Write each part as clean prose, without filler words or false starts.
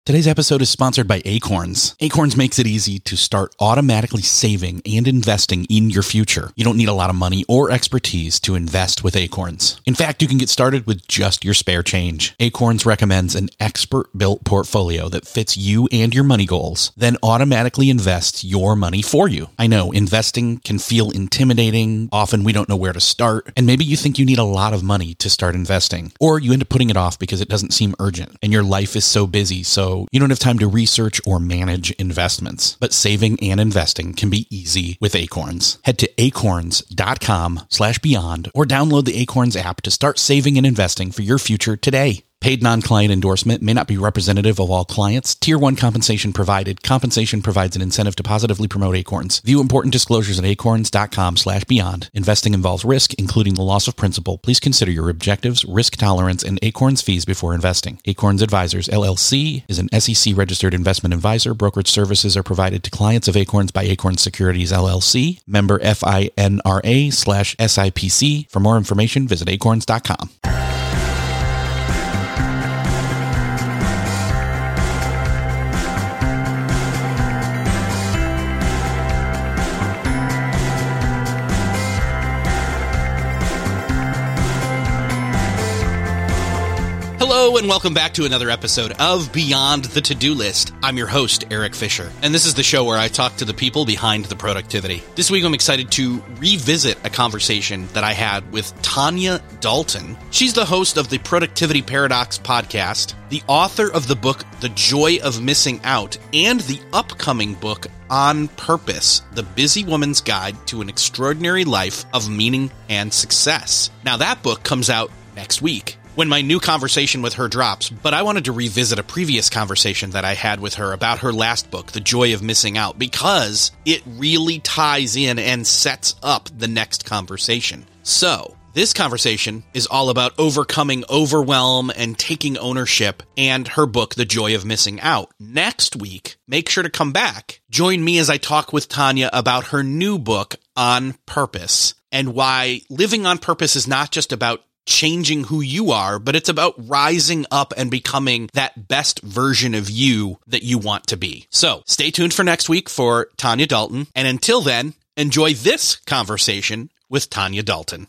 Today's episode is sponsored by Acorns. Acorns makes it easy to start automatically saving and investing in your future. You don't need a lot of money or expertise to invest with Acorns. In fact, you can get started with just your spare change. Acorns recommends an expert-built portfolio that fits you and your money goals, then automatically invests your money for you. I know, investing can feel intimidating. Often we don't know where to start, and maybe you think you need a lot of money to start investing, or you end up putting it off because it doesn't seem urgent, and your life is so busy, so you don't have time to research or manage investments. But saving and investing can be easy with Acorns. Head to acorns.com/beyond or download the Acorns app to start saving and investing for your future today. Paid non-client endorsement may not be representative of all clients. Tier 1 compensation provided. Compensation provides an incentive to positively promote Acorns. View important disclosures at acorns.com/beyond. Investing involves risk, including the loss of principal. Please consider your objectives, risk tolerance, and Acorns fees before investing. Acorns Advisors, LLC is an SEC registered investment advisor. Brokerage services are provided to clients of Acorns by Acorns Securities, LLC. Member FINRA/SIPC. For more information, visit acorns.com. Hello and welcome back to another episode of Beyond the To-Do List. I'm your host, Eric Fisher, and this is the show where I talk to the people behind the productivity. This week I'm excited to revisit a conversation that I had with Tanya Dalton. She's the host of the Productivity Paradox podcast, the author of the book The Joy of Missing Out, and the upcoming book On Purpose, The Busy Woman's Guide to an Extraordinary Life of Meaning and Success. Now that book comes out next week, when my new conversation with her drops, but I wanted to revisit a previous conversation that I had with her about her last book, The Joy of Missing Out, because it really ties in and sets up the next conversation. So, this conversation is all about overcoming overwhelm and taking ownership, and her book, The Joy of Missing Out. Next week, make sure to come back. Join me as I talk with Tanya about her new book, On Purpose, and why living on purpose is not just about changing who you are, but it's about rising up and becoming that best version of you that you want to be. So stay tuned for next week for Tanya Dalton. And until then, enjoy this conversation with Tanya Dalton.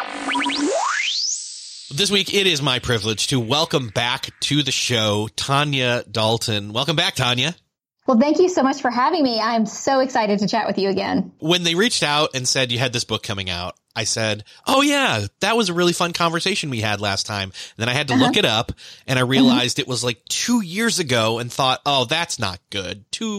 This week, it is my privilege to welcome back to the show, Tanya Dalton. Welcome back, Tanya. Well, thank you so much for having me. I'm so excited to chat with you again. When they reached out and said you had this book coming out, I said, oh yeah, that was a really fun conversation we had last time. And then I had to look it up and I realized it was like 2 years ago and thought, oh, that's not good. Too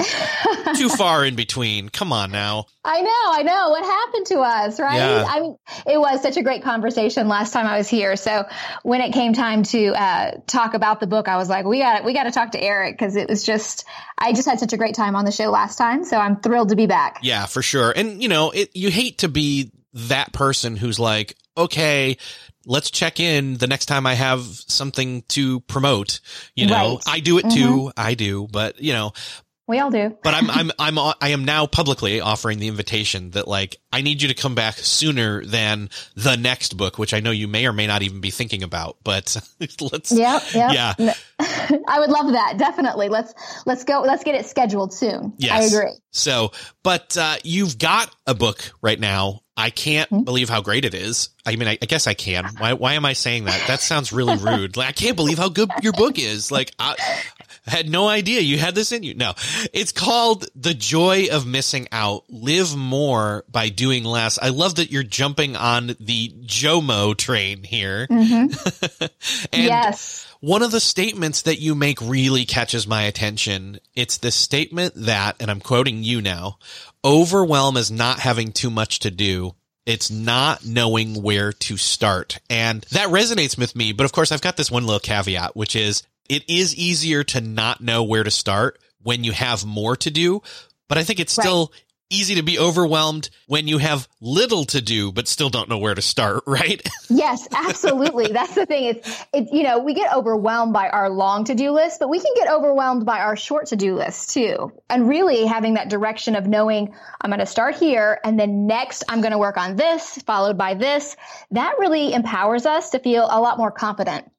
far in between. Come on now. I know. What happened to us, right? Yeah. I mean, it was such a great conversation last time I was here. So when it came time to talk about the book, I was like, we got to talk to Eric, because I just had such a great time on the show last time. So I'm thrilled to be back. Yeah, for sure. And you hate to be that person who's like, okay, let's check in the next time I have something to promote. Right. I do it too. I do, but we all do. But I am now publicly offering the invitation that, like, I need you to come back sooner than the next book, which I know you may or may not even be thinking about, but let's. Yep. Yeah. I would love that. Definitely. Let's go. Let's get it scheduled soon. Yes. I agree. So, but you've got a book right now. I can't believe how great it is. I mean, I guess I can. Why am I saying that? That sounds really rude. Like, I can't believe how good your book is. Like, I had no idea you had this in you. No, it's called The Joy of Missing Out. Live more by doing less. I love that you're jumping on the JOMO train here. Mm-hmm. And yes. One of the statements that you make really catches my attention. It's the statement that, and I'm quoting you now, overwhelm is not having too much to do. It's not knowing where to start. And that resonates with me. But of course, I've got this one little caveat, which is it is easier to not know where to start when you have more to do. But I think it's still easy to be overwhelmed when you have little to do, but still don't know where to start, right? Yes, absolutely. That's the thing. It's, we get overwhelmed by our long to-do list, but we can get overwhelmed by our short to-do list too. And really having that direction of knowing I'm going to start here and then next I'm going to work on this, followed by this, that really empowers us to feel a lot more confident.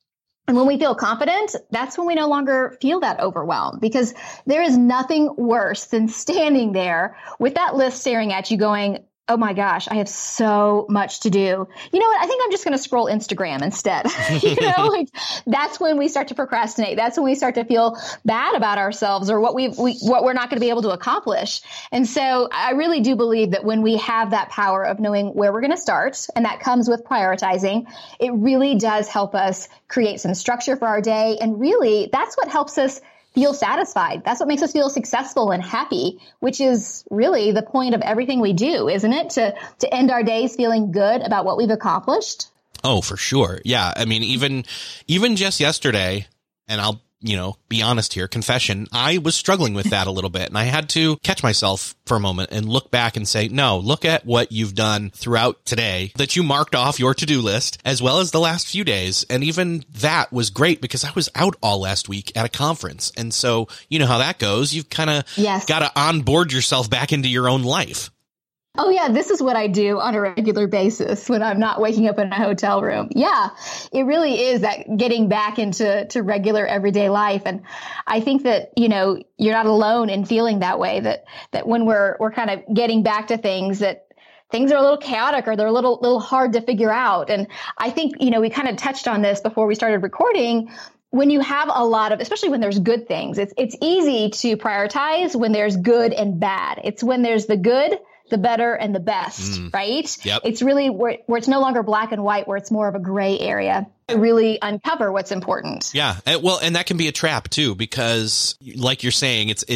And when we feel confident, that's when we no longer feel that overwhelmed, because there is nothing worse than standing there with that list staring at you going, oh my gosh, I have so much to do. You know what? I think I'm just going to scroll Instagram instead. Like that's when we start to procrastinate. That's when we start to feel bad about ourselves or what we're not going to be able to accomplish. And so I really do believe that when we have that power of knowing where we're going to start, and that comes with prioritizing, it really does help us create some structure for our day. And really, that's what helps us feel satisfied. That's what makes us feel successful and happy, which is really the point of everything we do, isn't it? To end our days feeling good about what we've accomplished. Oh, for sure. Yeah. I mean, even just yesterday, and I'll, be honest here, confession, I was struggling with that a little bit, and I had to catch myself for a moment and look back and say, no, look at what you've done throughout today that you marked off your to-do list, as well as the last few days. And even that was great because I was out all last week at a conference. And so you know how that goes. You've kind of got to onboard yourself back into your own life. Oh, yeah, this is what I do on a regular basis when I'm not waking up in a hotel room. Yeah, it really is that getting back into regular everyday life. And I think that, you're not alone in feeling that way, that when we're kind of getting back to things, that things are a little chaotic or they're a little hard to figure out. And I think, we kind of touched on this before we started recording. When you have a lot of, especially when there's good things, it's easy to prioritize when there's good and bad. It's when there's the good, the better, and the best, right? Yep. It's really where it's no longer black and white, where it's more of a gray area to really uncover what's important. Yeah. Well, and that can be a trap too, because like you're saying, it's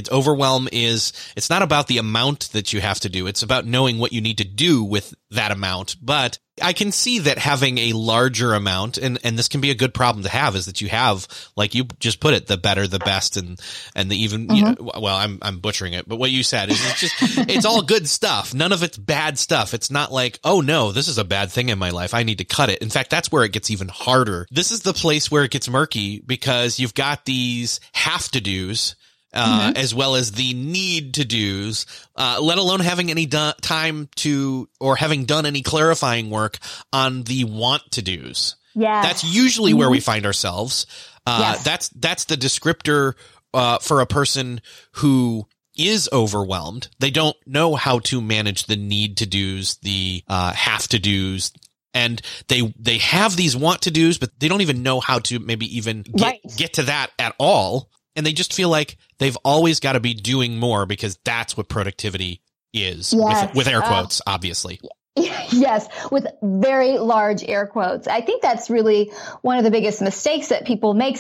it's not about the amount that you have to do. It's about knowing what you need to do with that amount. But I can see that having a larger amount, and this can be a good problem to have, is that you have, like you just put it, the better, the best, and the even, well, I'm butchering it, but what you said is it's all good stuff. None of it's bad stuff. It's not like, oh no, this is a bad thing in my life, I need to cut it. In fact, that's where it gets even harder. This is the place where it gets murky, because you've got these have to do's, as well as the need to do's, let alone having any time to, or having done any clarifying work on the want to do's. Yeah. That's usually where we find ourselves. That's the descriptor, for a person who is overwhelmed. They don't know how to manage the need to do's, the, have to do's. And they have these want to do's, but they don't even know how to maybe even get to that at all. And they just feel like they've always got to be doing more, because that's what productivity is, with air quotes, obviously. Yes, with very large air quotes. I think that's really one of the biggest mistakes that people make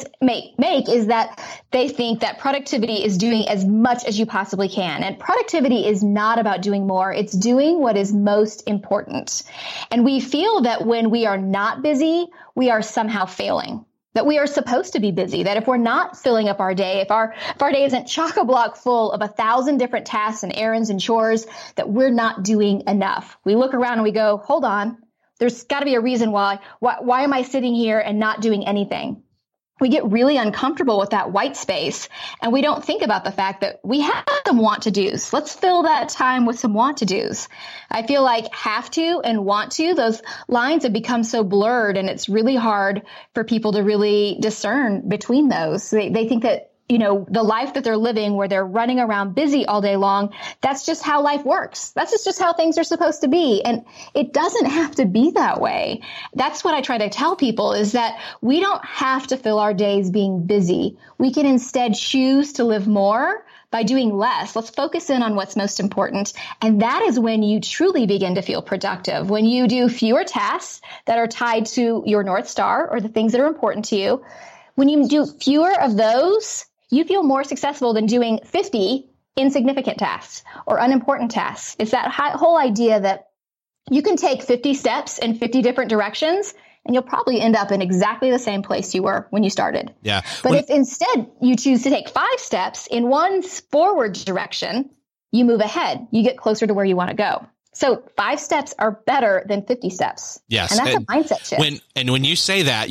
is that they think that productivity is doing as much as you possibly can. And productivity is not about doing more. It's doing what is most important. And we feel that when we are not busy, we are somehow failing. That we are supposed to be busy, that if we're not filling up our day, if our day isn't chock-a-block full of 1,000 different tasks and errands and chores, that we're not doing enough. We look around and we go, hold on, there's got to be a reason why am I sitting here and not doing anything? We get really uncomfortable with that white space, and we don't think about the fact that we have some want to do's. Let's fill that time with some want to do's. I feel like have to and want to, those lines have become so blurred, and it's really hard for people to really discern between those. They think that, the life that they're living, where they're running around busy all day long, that's just how life works. That's just how things are supposed to be. And it doesn't have to be that way. That's what I try to tell people, is that we don't have to fill our days being busy. We can instead choose to live more by doing less. Let's focus in on what's most important. And that is when you truly begin to feel productive. When you do fewer tasks that are tied to your North Star, or the things that are important to you, when you do fewer of those, you feel more successful than doing 50 insignificant tasks or unimportant tasks. It's that whole idea that you can take 50 steps in 50 different directions, and you'll probably end up in exactly the same place you were when you started. Yeah. But if instead you choose to take 5 steps in one forward direction, you move ahead. You get closer to where you want to go. So 5 steps are better than 50 steps. Yes. And that's a mindset shift. When you say that,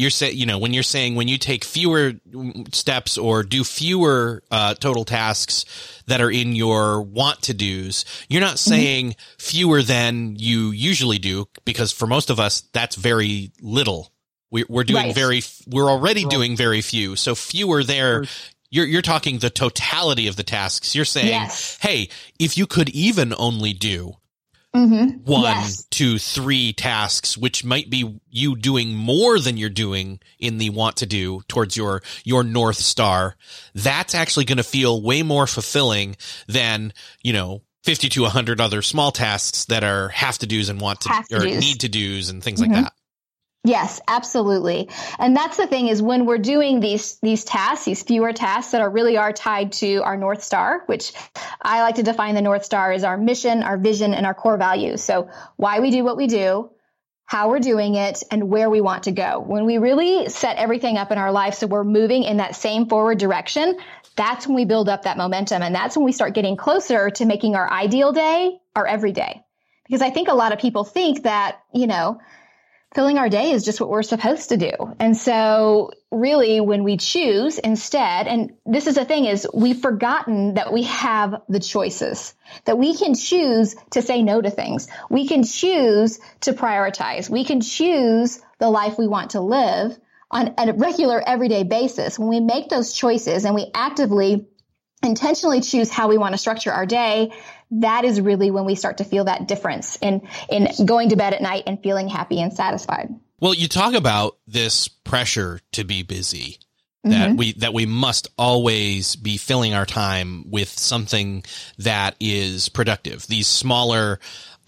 when you take fewer steps or do fewer total tasks that are in your want to do's, you're not saying fewer than you usually do, because for most of us, that's very little. We're doing Right. we're already doing very few. So fewer there. You're talking the totality of the tasks. You're saying, Yes. hey, if you could even only do Mm-hmm. 1, Yes. 2, 3 tasks, which might be you doing more than you're doing in the want to do towards your North Star, that's actually going to feel way more fulfilling than, 50 to 100 other small tasks that are have to do's and want to or Have-to-dos. need to do's and things Mm-hmm. like that. Yes, absolutely. And that's the thing is when we're doing these tasks, these fewer tasks that really are tied to our North Star, which I like to define the North Star as our mission, our vision, and our core values. So why we do what we do, how we're doing it, and where we want to go. When we really set everything up in our life so we're moving in that same forward direction, that's when we build up that momentum. And that's when we start getting closer to making our ideal day our everyday. Because I think a lot of people think that, filling our day is just what we're supposed to do. And so really when we choose instead, and this is the thing is we've forgotten that we have the choices, that we can choose to say no to things. We can choose to prioritize. We can choose the life we want to live on a regular everyday basis. When we make those choices and we actively intentionally choose how we want to structure our day, that is really when we start to feel that difference in going to bed at night and feeling happy and satisfied. Well, you talk about this pressure to be busy, that we must always be filling our time with something that is productive. These smaller,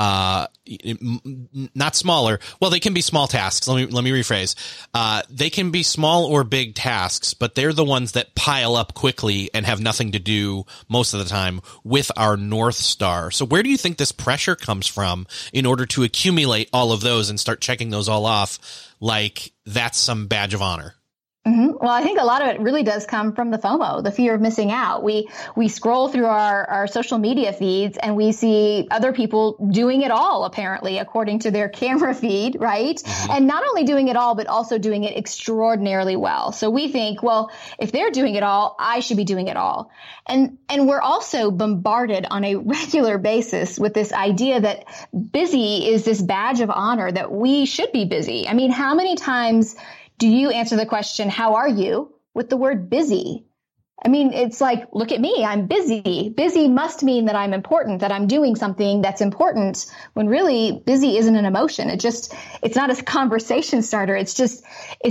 not smaller. Well, they can be small tasks. Let me rephrase. They can be small or big tasks, but they're the ones that pile up quickly and have nothing to do most of the time with our North Star. So where do you think this pressure comes from in order to accumulate all of those and start checking those all off like that's some badge of honor? Mm-hmm. Well, I think a lot of it really does come from the FOMO, the fear of missing out. We scroll through our social media feeds and we see other people doing it all, apparently, according to their camera feed, right? Mm-hmm. And not only doing it all, but also doing it extraordinarily well. So we think, well, if they're doing it all, I should be doing it all. And we're also bombarded on a regular basis with this idea that busy is this badge of honor, that we should be busy. I mean, how many times do you answer the question, how are you, with the word busy? I mean, it's like, look at me, I'm busy. Busy must mean that I'm important, that I'm doing something that's important, when really busy isn't an emotion. It's not a conversation starter. It's just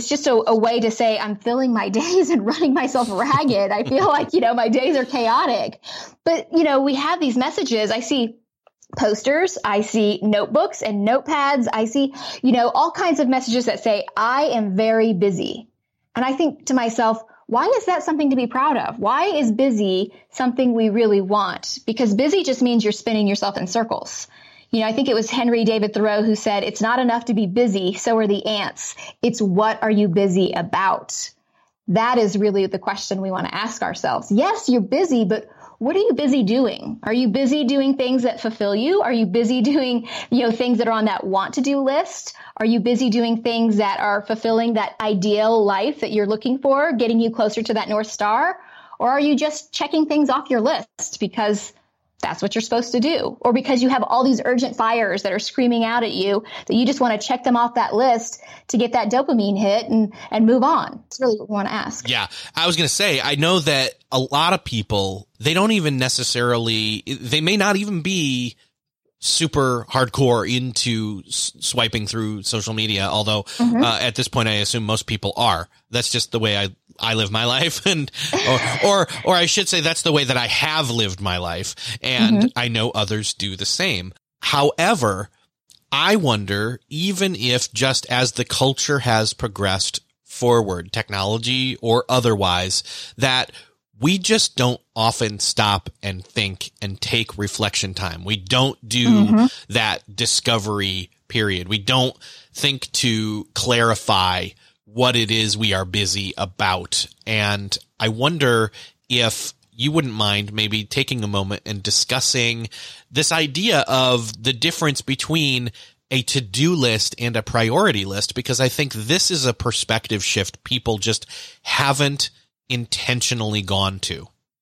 a way to say I'm filling my days and running myself ragged. I feel like, my days are chaotic. But, we have these messages. I see posters, I see notebooks and notepads. I see, all kinds of messages that say, I am very busy. And I think to myself, why is that something to be proud of? Why is busy something we really want? Because busy just means you're spinning yourself in circles. I think it was Henry David Thoreau who said, it's not enough to be busy, so are the ants. It's what are you busy about? That is really the question we want to ask ourselves. Yes, you're busy, but what are you busy doing? Are you busy doing things that fulfill you? Are you busy doing, things that are on that want to do list? Are you busy doing things that are fulfilling that ideal life that you're looking for, getting you closer to that North Star? Or are you just checking things off your list because that's what you're supposed to do? Or because you have all these urgent fires that are screaming out at you that you just want to check them off that list to get that dopamine hit and move on? It's really what we want to ask. Yeah. I was going to say, I know that a lot of people, they don't even necessarily, they may not even be super hardcore into swiping through social media. Although at this point, I assume most people are. That's just the way I live my life. And, or I should say that's the way that I have lived my life. And I know others do the same. However, I wonder, even if just as the culture has progressed forward, technology or otherwise, that we just don't often stop and think and take reflection time. We don't do that discovery period. We don't think to clarify what it is we are busy about. And I wonder if you wouldn't mind maybe taking a moment and discussing this idea of the difference between a to-do list and a priority list, because I think this is a perspective shift people just haven't intentionally gone to.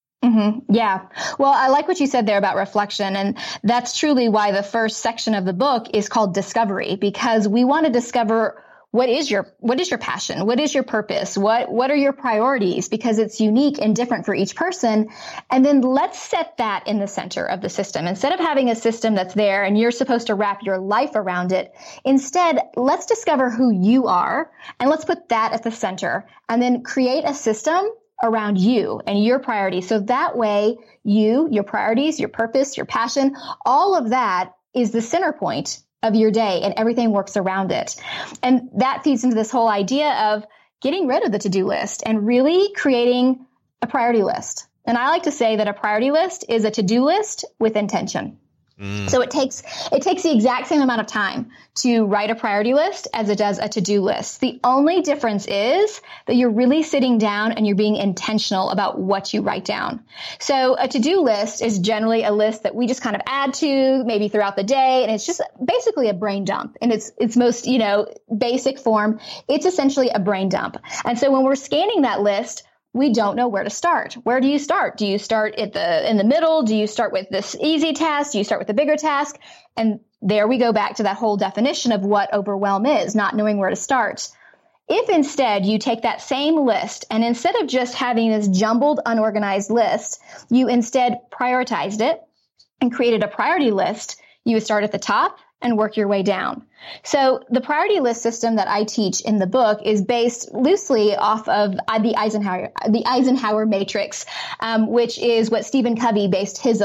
Yeah. Well, I like what you said there about reflection. And that's truly why the first section of the book is called Discovery, because we want to discover what is your passion? What is your purpose? What are your priorities? Because it's unique and different for each person. And then let's set that in the center of the system. Instead of having a system that's there and you're supposed to wrap your life around it, instead, let's discover who you are and let's put that at the center and then create a system around you and your priorities. So that way your priorities, your purpose, your passion, all of that is the center point of your day and everything works around it. And that feeds into this whole idea of getting rid of the to-do list and really creating a priority list. And I like to say that a priority list is a to-do list with intention. So it takes the exact same amount of time to write a priority list as it does a to-do list. The only difference is that you're really sitting down and you're being intentional about what you write down. So a to-do list is generally a list that we just kind of add to maybe throughout the day. And it's just basically a brain dump in its most, basic form. It's essentially a brain dump. And so when we're scanning that list, we don't know where to start. Where do you start? Do you start in the middle? Do you start with this easy task? Do you start with the bigger task? And there we go back to that whole definition of what overwhelm is, not knowing where to start. If instead you take that same list and instead of just having this jumbled, unorganized list, you instead prioritized it and created a priority list, you would start at the top and work your way down. So the priority list system that I teach in the book is based loosely off of the Eisenhower matrix, which is what Stephen Covey based his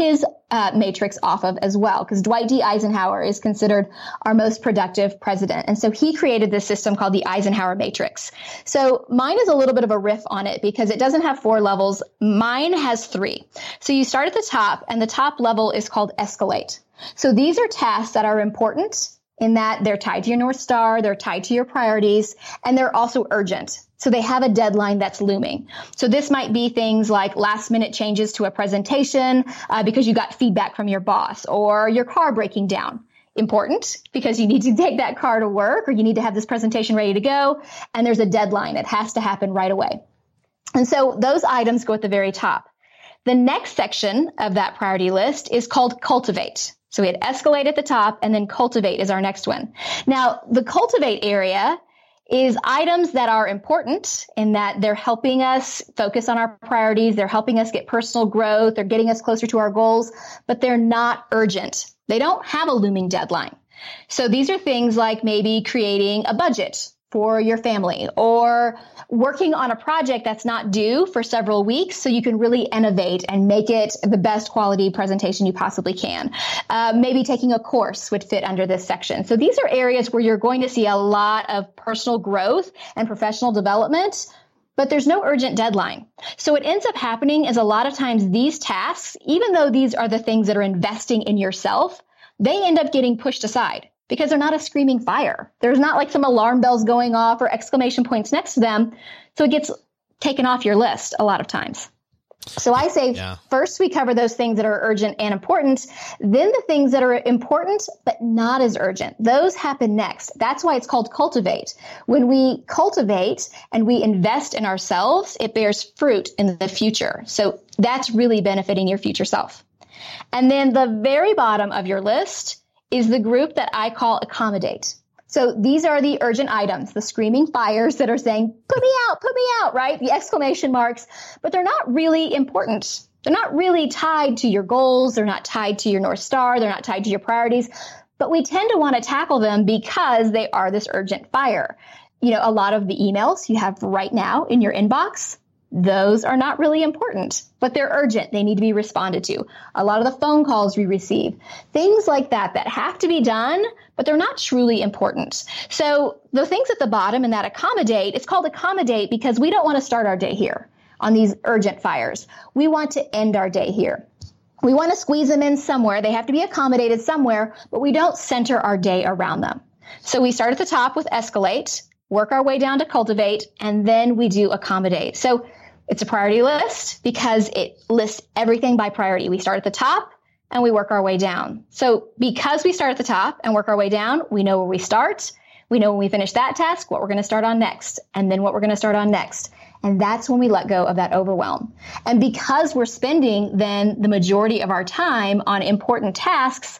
matrix off of as well, because Dwight D. Eisenhower is considered our most productive president. And so he created this system called the Eisenhower matrix. So mine is a little bit of a riff on it because it doesn't have 4 levels. Mine has 3. So you start at the top, and the top level is called escalate. So these are tasks that are important in that they're tied to your North Star, they're tied to your priorities, and they're also urgent. So they have a deadline that's looming. So this might be things like last minute changes to a presentation because you got feedback from your boss, or your car breaking down. Important because you need to take that car to work, or you need to have this presentation ready to go, and there's a deadline. It has to happen right away. And so those items go at the very top. The next section of that priority list is called cultivate. So we had escalate at the top, and then cultivate is our next one. Now, the cultivate area is items that are important in that they're helping us focus on our priorities. They're helping us get personal growth. They're getting us closer to our goals, but they're not urgent. They don't have a looming deadline. So these are things like maybe creating a budget for your family, or working on a project that's not due for several weeks so you can really innovate and make it the best quality presentation you possibly can. Maybe taking a course would fit under this section. So these are areas where you're going to see a lot of personal growth and professional development, but there's no urgent deadline. So what ends up happening is a lot of times these tasks, even though these are the things that are investing in yourself, they end up getting pushed aside, because they're not a screaming fire. There's not like some alarm bells going off or exclamation points next to them. So it gets taken off your list a lot of times. So I say, First we cover those things that are urgent and important. Then the things that are important but not as urgent, those happen next. That's why it's called cultivate. When we cultivate and we invest in ourselves, it bears fruit in the future. So that's really benefiting your future self. And then the very bottom of your list is the group that I call accommodate. So these are the urgent items, the screaming fires that are saying, put me out, right? The exclamation marks, but they're not really important. They're not really tied to your goals. They're not tied to your North Star. They're not tied to your priorities, but we tend to want to tackle them because they are this urgent fire. A lot of the emails you have right now in your inbox, those are not really important, but they're urgent. They need to be responded to. A lot of the phone calls we receive, things like that have to be done, but they're not truly important. So the things at the bottom in that accommodate, it's called accommodate because we don't want to start our day here on these urgent fires. We want to end our day here. We want to squeeze them in somewhere. They have to be accommodated somewhere, but we don't center our day around them. So we start at the top with escalate, work our way down to cultivate, and then we do accommodate. So it's a priority list because it lists everything by priority. We start at the top and we work our way down. So because we start at the top and work our way down, we know where we start. We know when we finish that task, what we're going to start on next, and then what we're going to start on next. And that's when we let go of that overwhelm. And because we're spending then the majority of our time on important tasks,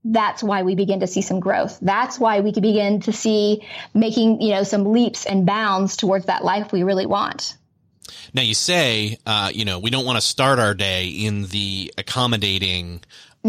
that's why we begin to see some growth. That's why we can begin to see making, some leaps and bounds towards that life we really want. Now you say, we don't want to start our day in the accommodating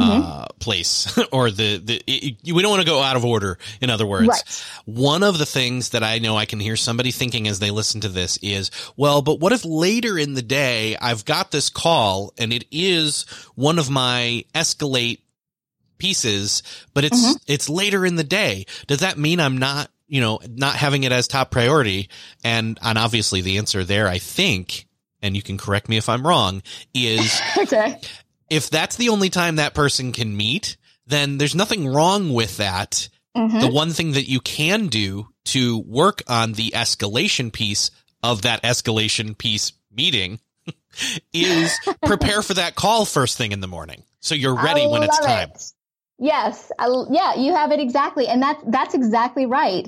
place or we don't want to go out of order. In other words, right. One of the things that I know I can hear somebody thinking as they listen to this is, well, but what if later in the day I've got this call and it is one of my escalate pieces, but it's later in the day. Does that mean I'm not having it as top priority? And obviously the answer there, I think, and you can correct me if I'm wrong, is okay. If that's the only time that person can meet, then there's nothing wrong with that. The one thing that you can do to work on the escalation piece of that escalation piece meeting is prepare for that call first thing in the morning. So you're ready when it's time. Yes. You have it exactly. And that's exactly right.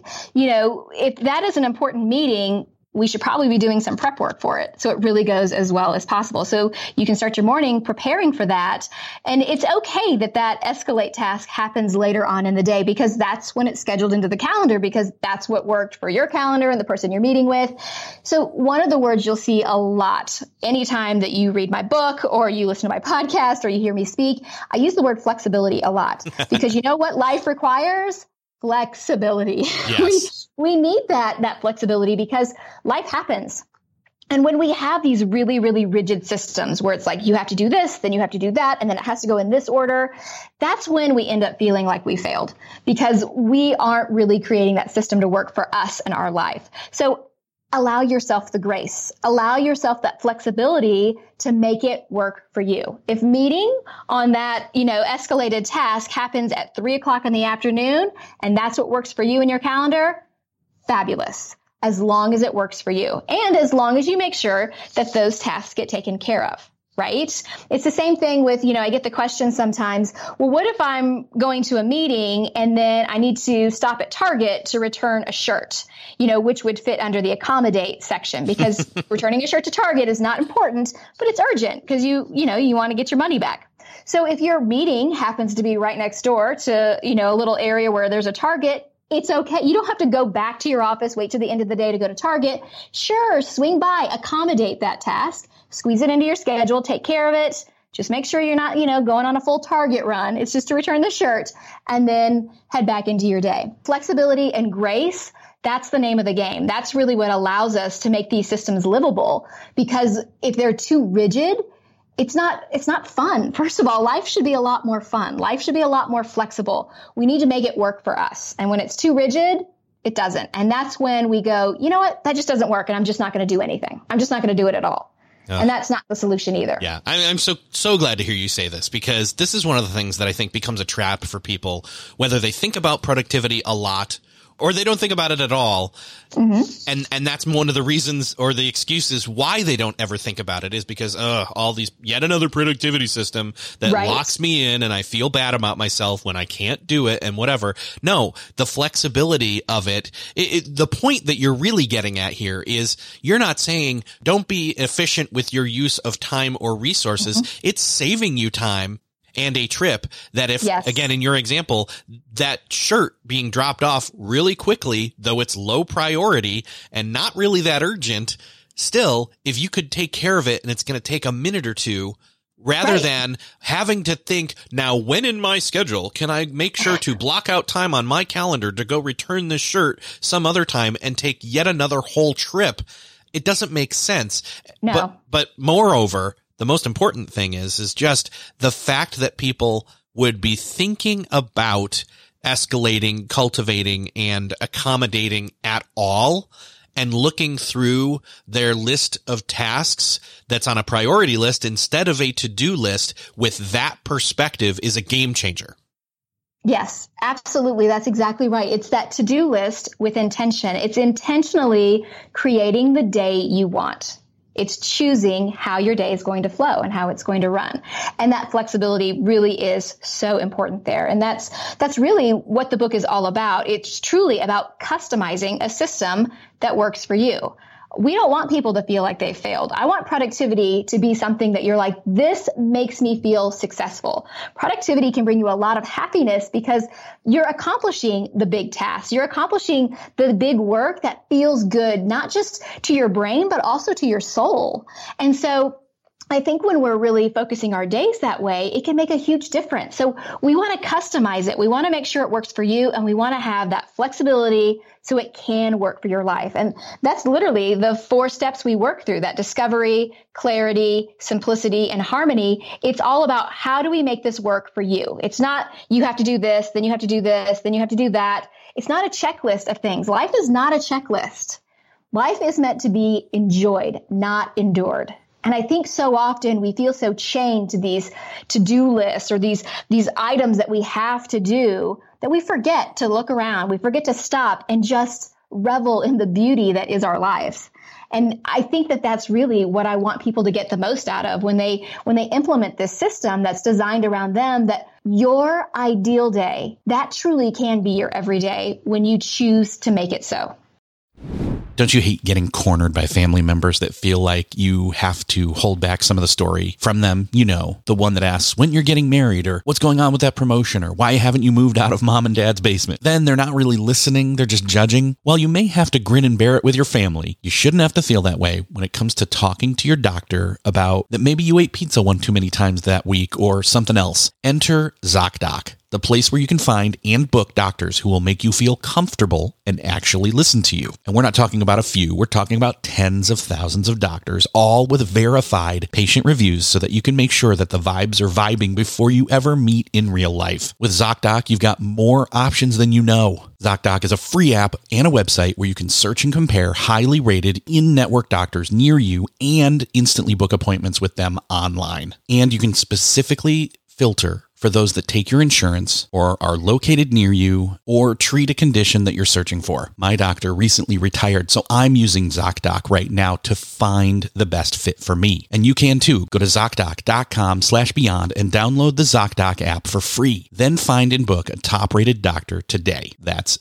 If that is an important meeting, we should probably be doing some prep work for it so it really goes as well as possible. So you can start your morning preparing for that. And it's okay that escalate task happens later on in the day, because that's when it's scheduled into the calendar, because that's what worked for your calendar and the person you're meeting with. So one of the words you'll see a lot anytime that you read my book or you listen to my podcast or you hear me speak, I use the word flexibility a lot because you know what life requires? Flexibility. Yes. We need that flexibility because life happens. And when we have these really, really rigid systems where it's like you have to do this, then you have to do that, and then it has to go in this order, that's when we end up feeling like we failed because we aren't really creating that system to work for us and our life. So allow yourself the grace, allow yourself that flexibility to make it work for you. If meeting on that, escalated task happens at 3:00 in the afternoon, and that's what works for you in your calendar, fabulous. As long as it works for you. And as long as you make sure that those tasks get taken care of, right? It's the same thing with, I get the question sometimes, well, what if I'm going to a meeting and then I need to stop at Target to return a shirt, which would fit under the accommodate section because returning a shirt to Target is not important, but it's urgent because you want to get your money back. So if your meeting happens to be right next door to, a little area where there's a Target, it's okay. You don't have to go back to your office, wait till the end of the day to go to Target. Sure, swing by, accommodate that task, squeeze it into your schedule, take care of it. Just make sure you're not, going on a full Target run. It's just to return the shirt and then head back into your day. Flexibility and grace, that's the name of the game. That's really what allows us to make these systems livable, because if they're too rigid, it's not fun. First of all, life should be a lot more fun. Life should be a lot more flexible. We need to make it work for us. And when it's too rigid, it doesn't. And that's when we go, you know what? That just doesn't work. And I'm just not going to do anything. I'm just not going to do it at all. And that's not the solution either. Yeah. I'm so glad to hear you say this, because this is one of the things that I think becomes a trap for people, whether they think about productivity a lot or they don't think about it at all. And that's one of the reasons or the excuses why they don't ever think about it is because, all these, yet another productivity system that locks me in and I feel bad about myself when I can't do it and whatever. No, the flexibility of it, the point that you're really getting at here is you're not saying don't be efficient with your use of time or resources. It's saving you time and a trip that if, again, in your example, that shirt being dropped off really quickly, though it's low priority and not really that urgent, still, if you could take care of it and it's going to take a minute or two, rather than having to think, now when in my schedule can I make sure to block out time on my calendar to go return this shirt some other time and take yet another whole trip, it doesn't make sense. No. But moreover, the most important thing is just the fact that people would be thinking about escalating, cultivating, and accommodating at all, and looking through their list of tasks that's on a priority list instead of a to-do list with that perspective is a game changer. Yes, absolutely. That's exactly right. It's that to-do list with intention. It's intentionally creating the day you want. It's choosing how your day is going to flow and how it's going to run. And that flexibility really is so important there. And that's really what the book is all about. It's truly about customizing a system that works for you. we don't want people to feel like they failed. I want productivity to be something that you're like, this makes me feel successful. Productivity can bring you a lot of happiness because you're accomplishing the big tasks. You're accomplishing the big work that feels good, not just to your brain, but also to your soul. And so I think when we're really focusing our days that way, it can make a huge difference. So we want to customize it. We want to make sure it works for you, and we want to have that flexibility so it can work for your life. And that's literally the 4 steps we work through: that discovery, clarity, simplicity, and harmony. It's all about how do we make this work for you? It's not you have to do this, then you have to do this, then you have to do that. It's not a checklist of things. Life is not a checklist. Life is meant to be enjoyed, not endured. And I think so often we feel so chained to these to-do lists or these items that we have to do that we forget to look around. We forget to stop and just revel in the beauty that is our lives. And I think that that's really what I want people to get the most out of when they implement this system that's designed around them, that your ideal day, that truly can be your everyday when you choose to make it so. Don't you hate getting cornered by family members that feel like you have to hold back some of the story from them? You know, the one that asks when you're getting married, or what's going on with that promotion, or why haven't you moved out of mom and dad's basement? Then they're not really listening. They're just judging. While you may have to grin and bear it with your family, you shouldn't have to feel that way when it comes to talking to your doctor about that maybe you ate pizza one too many times that week or something else. Enter ZocDoc, the place where you can find and book doctors who will make you feel comfortable and actually listen to you. And we're not talking about a few, we're talking about tens of thousands of doctors, all with verified patient reviews so that you can make sure that the vibes are vibing before you ever meet in real life. With ZocDoc, you've got more options than you know. ZocDoc is a free app and a website where you can search and compare highly rated in-network doctors near you and instantly book appointments with them online. And you can specifically filter for those that take your insurance or are located near you or treat a condition that you're searching for. My doctor recently retired, so I'm using ZocDoc right now to find the best fit for me. And you can too. Go to ZocDoc.com/beyond and download the ZocDoc app for free. Then find and book a top-rated doctor today. That's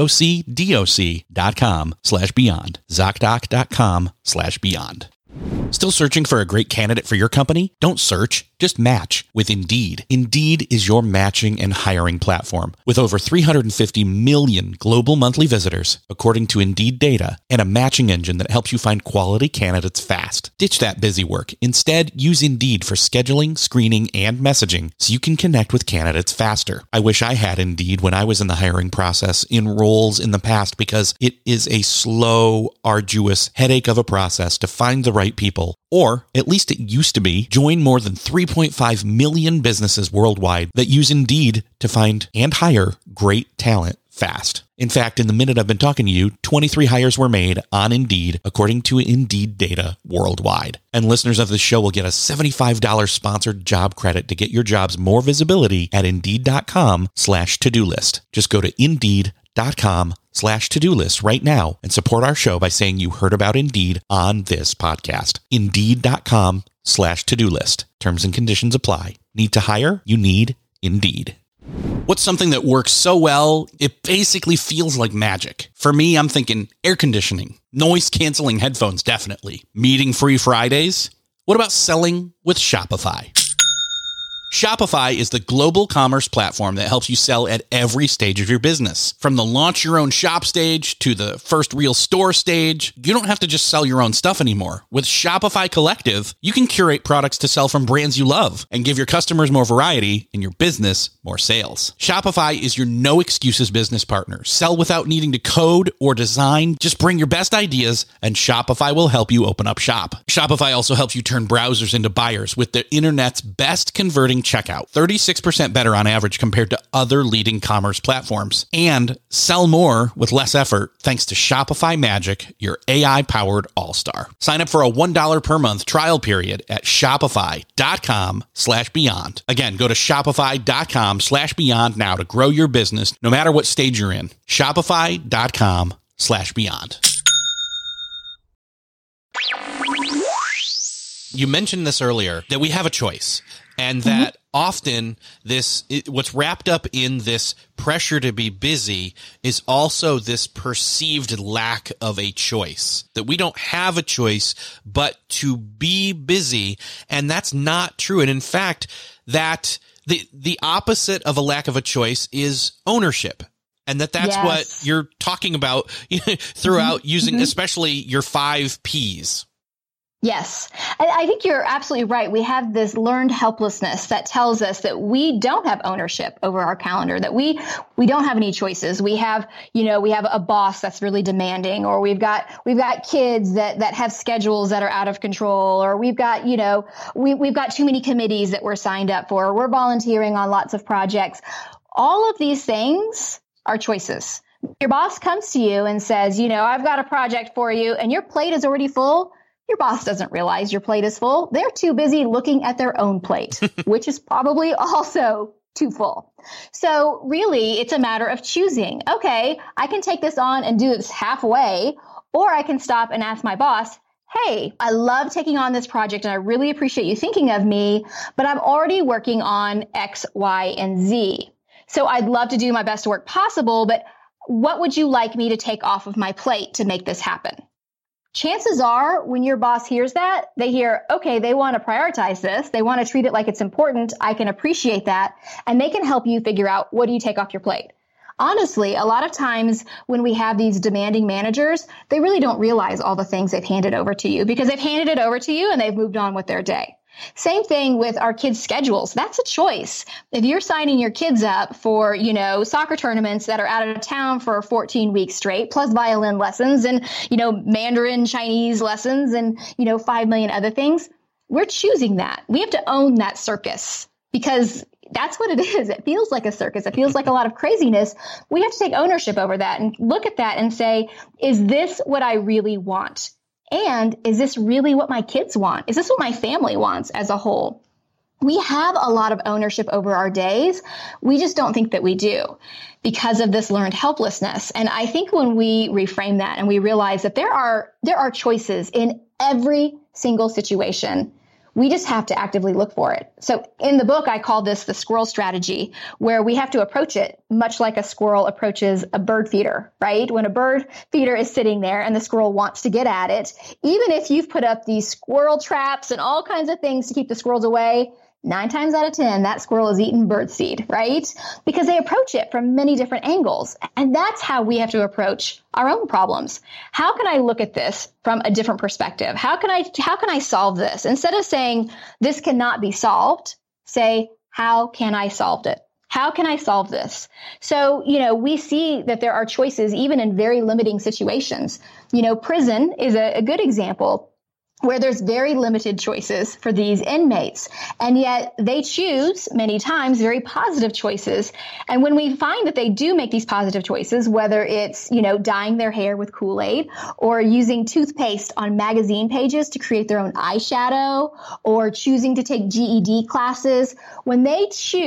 ZocDoc.com/beyond. ZocDoc.com/beyond. Still searching for a great candidate for your company? Don't search, just match with Indeed. Indeed is your matching and hiring platform with over 350 million global monthly visitors, according to Indeed data, and a matching engine that helps you find quality candidates fast. Ditch that busy work. Instead, use Indeed for scheduling, screening, and messaging so you can connect with candidates faster. I wish I had Indeed when I was in the hiring process in roles in the past, because it is a slow, arduous headache of a process to find the right people. Or, at least it used to be. Join more than 3.5 million businesses worldwide that use Indeed to find and hire great talent fast. In fact, in the minute I've been talking to you, 23 hires were made on Indeed, according to Indeed data worldwide. And listeners of this show will get a $75 sponsored job credit to get your jobs more visibility at Indeed.com/to-do list. Just go to Indeed.com/to-do list right now and support our show by saying you heard about Indeed on this podcast. Indeed.com/to-do list. Terms and conditions apply. Need to hire? You need Indeed. What's something that works so well, it basically feels like magic? For me, I'm thinking air conditioning, noise-canceling headphones, definitely. Meeting-free Fridays? What about selling with Shopify? Shopify is the global commerce platform that helps you sell at every stage of your business. From the launch your own shop stage to the first real store stage, you don't have to just sell your own stuff anymore. With Shopify Collective, you can curate products to sell from brands you love and give your customers more variety and your business more sales. Shopify is your no excuses business partner. Sell without needing to code or design. Just bring your best ideas and Shopify will help you open up shop. Shopify also helps you turn browsers into buyers with the internet's best converting checkout, 36% better on average compared to other leading commerce platforms, and sell more with less effort thanks to Shopify Magic, your AI-powered all-star. Sign up for a $1 per month trial period at shopify.com/beyond. Again, go to shopify.com/beyond now to grow your business no matter what stage you're in. Shopify.com/beyond. You mentioned this earlier, that we have a choice, and that often what's wrapped up in this pressure to be busy is also this perceived lack of a choice, that we don't have a choice but to be busy. And that's not true. And in fact, that the opposite of a lack of a choice is ownership. And that's what you're talking about throughout using, especially your 5 Ps. Yes. I think you're absolutely right. We have this learned helplessness that tells us that we don't have ownership over our calendar, that we don't have any choices. We have a boss that's really demanding, or we've got kids that have schedules that are out of control, or we've got too many committees that we're signed up for, or we're volunteering on lots of projects. All of these things are choices. Your boss comes to you and says, I've got a project for you, and your plate is already full. Your boss doesn't realize your plate is full. They're too busy looking at their own plate, which is probably also too full. So really, it's a matter of choosing. Okay, I can take this on and do this halfway, or I can stop and ask my boss, hey, I love taking on this project and I really appreciate you thinking of me, but I'm already working on X, Y, and Z. So I'd love to do my best work possible, but what would you like me to take off of my plate to make this happen? Chances are when your boss hears that, they hear, okay, they want to prioritize this. They want to treat it like it's important. I can appreciate that. And they can help you figure out, what do you take off your plate? Honestly, a lot of times when we have these demanding managers, they really don't realize all the things they've handed over to you, because they've handed it over to you and they've moved on with their day. Same thing with our kids' schedules. That's a choice. If you're signing your kids up for, soccer tournaments that are out of town for 14 weeks straight, plus violin lessons and, Mandarin Chinese lessons and, 5 million other things, we're choosing that. We have to own that circus, because that's what it is. It feels like a circus. It feels like a lot of craziness. We have to take ownership over that and look at that and say, is this what I really want? And is this really what my kids want? Is this what my family wants as a whole? We have a lot of ownership over our days. We just don't think that we do because of this learned helplessness. And I think when we reframe that and we realize that there are choices in every single situation, we just have to actively look for it. So in the book, I call this the squirrel strategy, where we have to approach it much like a squirrel approaches a bird feeder, right? When a bird feeder is sitting there and the squirrel wants to get at it, even if you've put up these squirrel traps and all kinds of things to keep the squirrels away, 9 times out of 10, that squirrel is eating bird seed, right? Because they approach it from many different angles. And that's how we have to approach our own problems. How can I look at this from a different perspective? How can I solve this? Instead of saying this cannot be solved, say, how can I solve it? How can I solve this? So, we see that there are choices even in very limiting situations. Prison is a good example, where there's very limited choices for these inmates. And yet they choose many times very positive choices. And when we find that they do make these positive choices, whether it's, dyeing their hair with Kool-Aid, or using toothpaste on magazine pages to create their own eyeshadow, or choosing to take GED classes, when they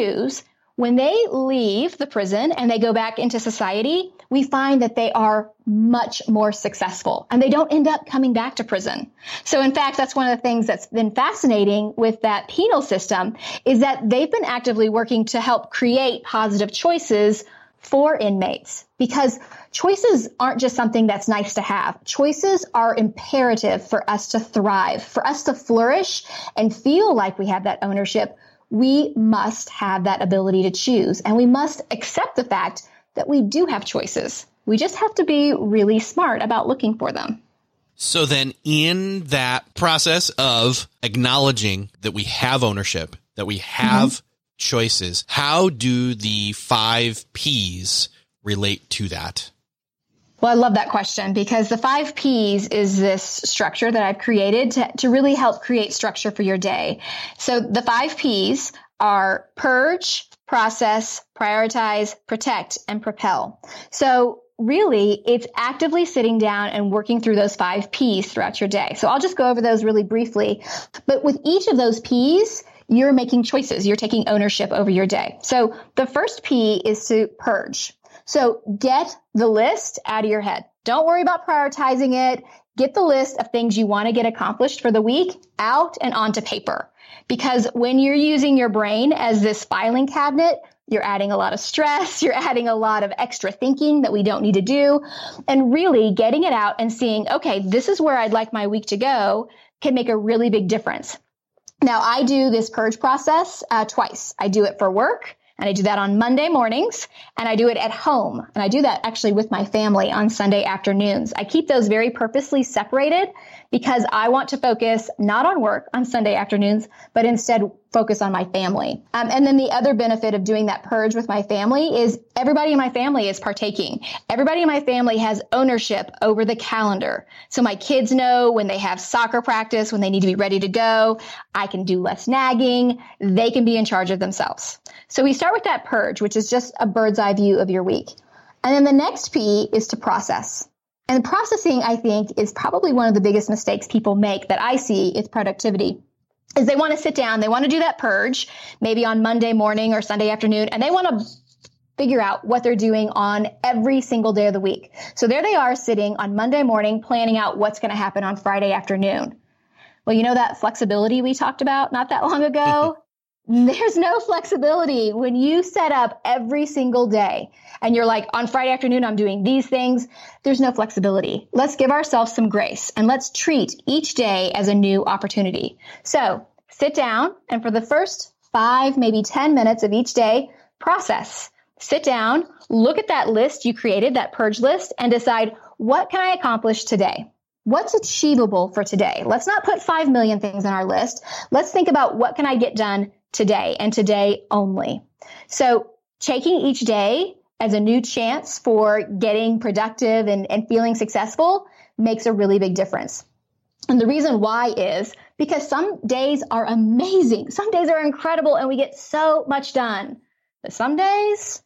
leave the prison and they go back into society, we find that they are much more successful and they don't end up coming back to prison. So in fact, that's one of the things that's been fascinating with that penal system, is that they've been actively working to help create positive choices for inmates, because choices aren't just something that's nice to have. Choices are imperative for us to thrive, for us to flourish and feel like we have that ownership. We must have that ability to choose, and we must accept the fact that we do have choices. We just have to be really smart about looking for them. So then in that process of acknowledging that we have ownership, that we have choices, how do the 5 Ps relate to that? Well, I love that question, because the 5 Ps is this structure that I've created to really help create structure for your day. So the 5 Ps are purge, process, prioritize, protect, and propel. So really, it's actively sitting down and working through those 5 Ps throughout your day. So I'll just go over those really briefly. But with each of those Ps, you're making choices. You're taking ownership over your day. So the first P is to purge. So get the list out of your head. Don't worry about prioritizing it. get the list of things you want to get accomplished for the week out and onto paper. Because when you're using your brain as this filing cabinet, you're adding a lot of stress, you're adding a lot of extra thinking that we don't need to do. And really getting it out and seeing, okay, this is where I'd like my week to go can make a really big difference. Now, I do this purge process twice. I do it for work, and I do that on Monday mornings, and I do it at home. And I do that actually with my family on Sunday afternoons. I keep those very purposely separated because I want to focus not on work on Sunday afternoons, but instead focus on my family. And then the other benefit of doing that purge with my family is everybody in my family is partaking. Everybody in my family has ownership over the calendar. So my kids know when they have soccer practice, when they need to be ready to go. I can do less nagging. They can be in charge of themselves. So we start with that purge, which is just a bird's eye view of your week. And then the next P is to process. And processing, I think, is probably one of the biggest mistakes people make that I see is productivity. Is they want to sit down, they want to do that purge, maybe on Monday morning or Sunday afternoon, and they want to figure out what they're doing on every single day of the week. So there they are sitting on Monday morning, planning out what's going to happen on Friday afternoon. Well, you know that flexibility we talked about not that long ago? There's no flexibility when you set up every single day and you're like, on Friday afternoon, I'm doing these things. There's no flexibility. Let's give ourselves some grace and let's treat each day as a new opportunity. So sit down and for the first 5, maybe 10 minutes of each day, process. Sit down, look at that list you created, that purge list, and decide, what can I accomplish today? What's achievable for today? Let's not put 5 million things on our list. Let's think about what can I get done today and today only. So taking each day as a new chance for getting productive and feeling successful makes a really big difference. And the reason why is because some days are amazing. Some days are incredible and we get so much done. But some days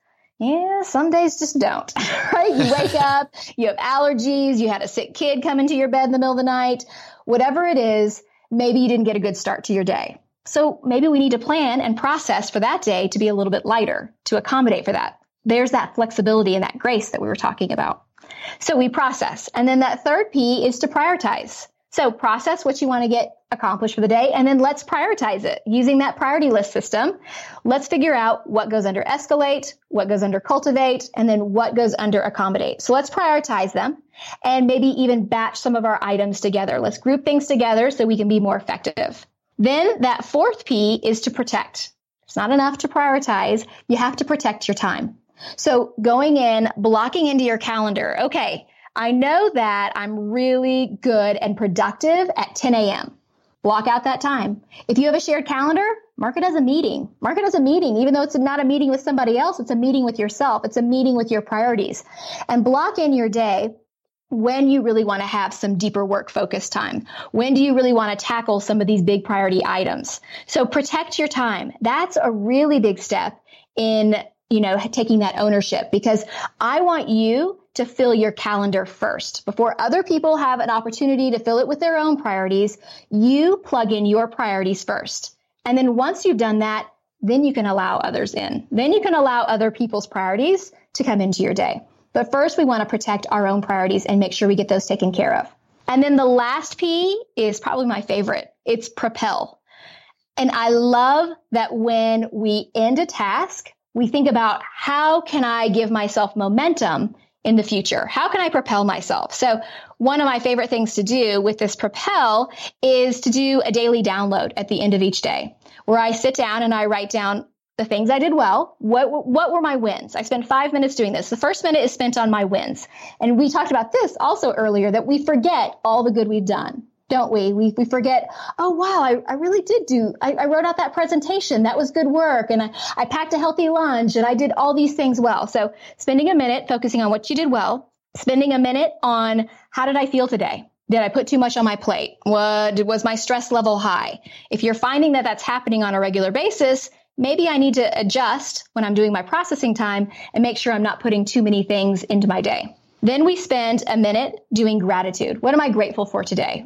just don't, right? You wake up, you have allergies, you had a sick kid come into your bed in the middle of the night, whatever it is, maybe you didn't get a good start to your day. So maybe we need to plan and process for that day to be a little bit lighter to accommodate for that. There's that flexibility and that grace that we were talking about. So we process. And then that third P is to prioritize. So process what you want to get accomplished for the day, and then let's prioritize it using that priority list system. Let's figure out what goes under escalate, what goes under cultivate, and then what goes under accommodate. So let's prioritize them and maybe even batch some of our items together. Let's group things together so we can be more effective. Then that fourth P is to protect. It's not enough to prioritize. You have to protect your time. So going in, blocking into your calendar. Okay, I know that I'm really good and productive at 10 a.m. Block out that time. If you have a shared calendar, mark it as a meeting. Mark it as a meeting, even though it's not a meeting with somebody else. It's a meeting with yourself. It's a meeting with your priorities. And block in your day when you really want to have some deeper work focus time. When do you really want to tackle some of these big priority items? So protect your time. That's a really big step in, taking that ownership, because I want you to fill your calendar first. Before other people have an opportunity to fill it with their own priorities, you plug in your priorities first. And then once you've done that, then you can allow others in. Then you can allow other people's priorities to come into your day. But first, we want to protect our own priorities and make sure we get those taken care of. And then the last P is probably my favorite. It's propel. And I love that when we end a task, we think about how can I give myself momentum in the future? How can I propel myself? So one of my favorite things to do with this propel is to do a daily download at the end of each day, where I sit down and I write down the things I did well. What were my wins? I spent 5 minutes doing this. The first minute is spent on my wins. And we talked about this also earlier, that we forget all the good we've done, don't we? We forget, oh, wow, I really did I wrote out that presentation. That was good work. And I packed a healthy lunch and I did all these things well. So spending a minute focusing on what you did well, spending a minute on how did I feel today? Did I put too much on my plate? Was my stress level high? If you're finding that that's happening on a regular basis, maybe I need to adjust when I'm doing my processing time and make sure I'm not putting too many things into my day. Then we spend a minute doing gratitude. What am I grateful for today?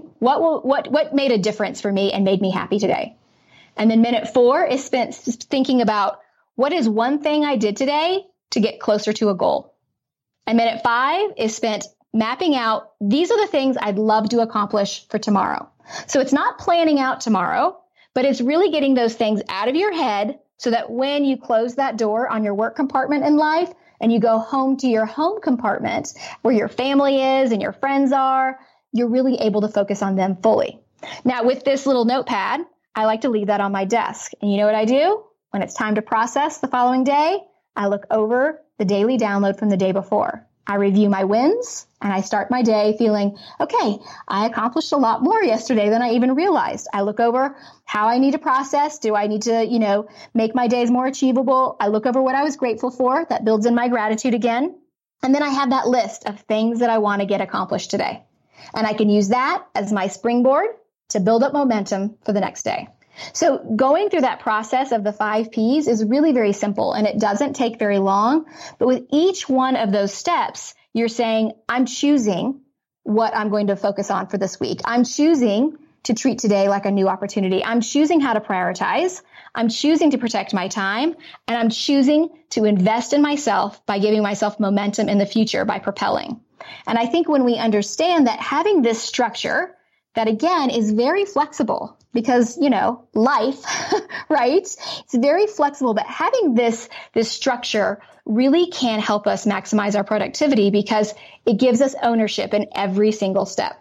What made a difference for me and made me happy today? And then minute 4 is spent thinking about what is one thing I did today to get closer to a goal. And minute 5 is spent mapping out, these are the things I'd love to accomplish for tomorrow. So it's not planning out tomorrow, but it's really getting those things out of your head so that when you close that door on your work compartment in life and you go home to your home compartment where your family is and your friends are, you're really able to focus on them fully. Now, with this little notepad, I like to leave that on my desk. And you know what I do? When it's time to process the following day, I look over the daily download from the day before. I review my wins and I start my day feeling, okay, I accomplished a lot more yesterday than I even realized. I look over how I need to process. Do I need to, make my days more achievable? I look over what I was grateful for. That builds in my gratitude again. And then I have that list of things that I want to get accomplished today. And I can use that as my springboard to build up momentum for the next day. So going through that process of the 5 Ps is really very simple and it doesn't take very long. But with each one of those steps, you're saying, I'm choosing what I'm going to focus on for this week. I'm choosing to treat today like a new opportunity. I'm choosing how to prioritize. I'm choosing to protect my time. And I'm choosing to invest in myself by giving myself momentum in the future by propelling. And I think when we understand that having this structure that again is very flexible because, life, right? It's very flexible, but having this structure really can help us maximize our productivity because it gives us ownership in every single step.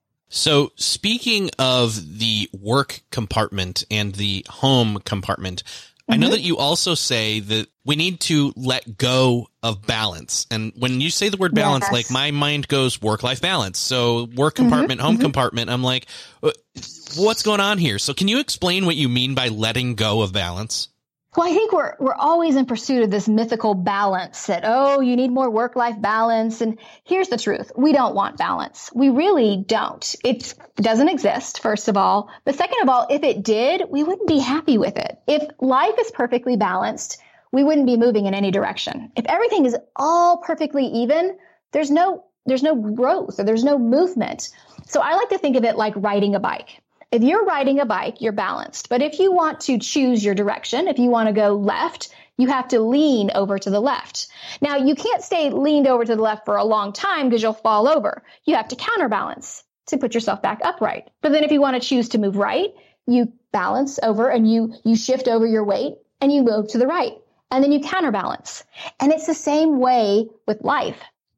So speaking of the work compartment and the home compartment, I know that you also say that we need to let go of balance. And when you say the word balance, like my mind goes work-life balance. So work compartment, home compartment. I'm like, what's going on here? So can you explain what you mean by letting go of balance? Well, I think we're always in pursuit of this mythical balance that, you need more work-life balance. And here's the truth. We don't want balance. We really don't. It doesn't exist, first of all. But second of all, if it did, we wouldn't be happy with it. If life is perfectly balanced, we wouldn't be moving in any direction. If everything is all perfectly even, there's no growth or there's no movement. So I like to think of it like riding a bike. If you're riding a bike, you're balanced. But if you want to choose your direction, if you want to go left, you have to lean over to the left. Now, you can't stay leaned over to the left for a long time because you'll fall over. You have to counterbalance to put yourself back upright. But then if you want to choose to move right, you balance over and you shift over your weight and you move to the right. And then you counterbalance. And it's the same way with life.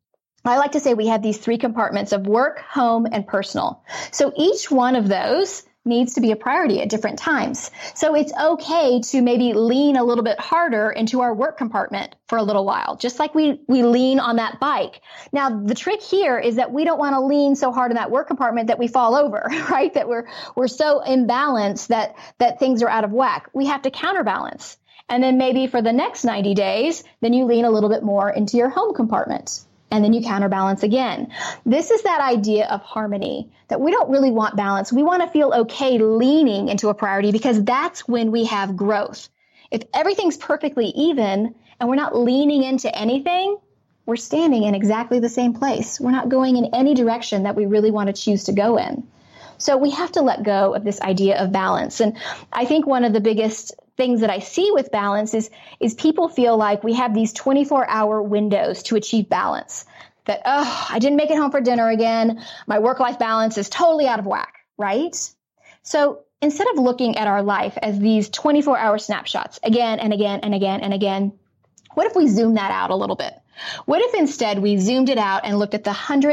I like to say we have these 3 compartments of work, home, and personal. So each one of those needs to be a priority at different times. So it's okay to maybe lean a little bit harder into our work compartment for a little while, just like we lean on that bike. Now, the trick here is that we don't want to lean so hard in that work compartment that we fall over, right? That we're so imbalanced that things are out of whack. We have to counterbalance. And then maybe for the next 90 days, then you lean a little bit more into your home compartment. And then you counterbalance again. This is that idea of harmony, that we don't really want balance. We want to feel okay leaning into a priority because that's when we have growth. If everything's perfectly even and we're not leaning into anything, we're standing in exactly the same place. We're not going in any direction that we really want to choose to go in. So we have to let go of this idea of balance. And I think one of the biggest things that I see with balance is people feel like we have these 24-hour windows to achieve balance. That, I didn't make it home for dinner again. My work-life balance is totally out of whack, right? So instead of looking at our life as these 24-hour snapshots again and again and again and again, what if we zoom that out a little bit? What if instead we zoomed it out and looked at the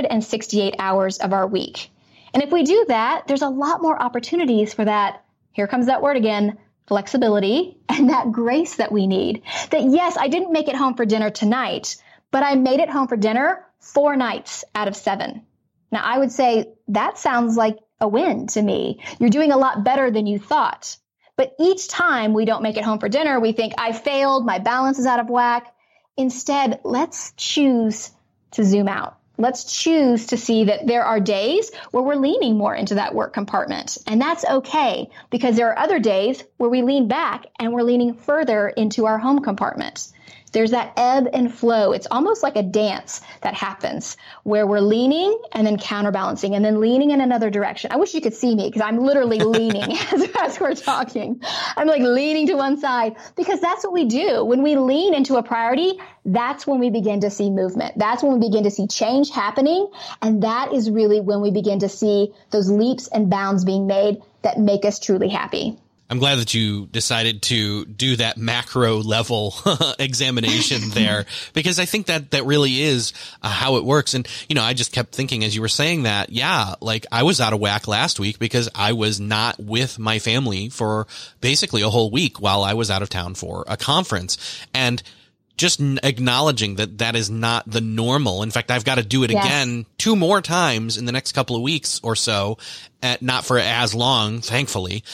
168 hours of our week? And if we do that, there's a lot more opportunities for that, here comes that word again, flexibility and that grace that we need. That yes, I didn't make it home for dinner tonight, but I made it home for dinner 4 nights out of 7. Now, I would say that sounds like a win to me. You're doing a lot better than you thought. But each time we don't make it home for dinner, we think, I failed, my balance is out of whack. Instead, let's choose to zoom out. Let's choose to see that there are days where we're leaning more into that work compartment. And that's okay, because there are other days where we lean back and we're leaning further into our home compartment. there's that ebb and flow. It's almost like a dance that happens where we're leaning and then counterbalancing and then leaning in another direction. I wish you could see me because I'm literally leaning as we're talking. I'm like leaning to one side because that's what we do. When we lean into a priority, that's when we begin to see movement. That's when we begin to see change happening. And that is really when we begin to see those leaps and bounds being made that make us truly happy. I'm glad that you decided to do that macro level examination there, because I think that really is how it works. And, I just kept thinking as you were saying that, like I was out of whack last week because I was not with my family for basically a whole week while I was out of town for a conference. And just acknowledging that is not the normal. In fact, I've got to do it again 2 more times in the next couple of weeks or so, not for as long, thankfully.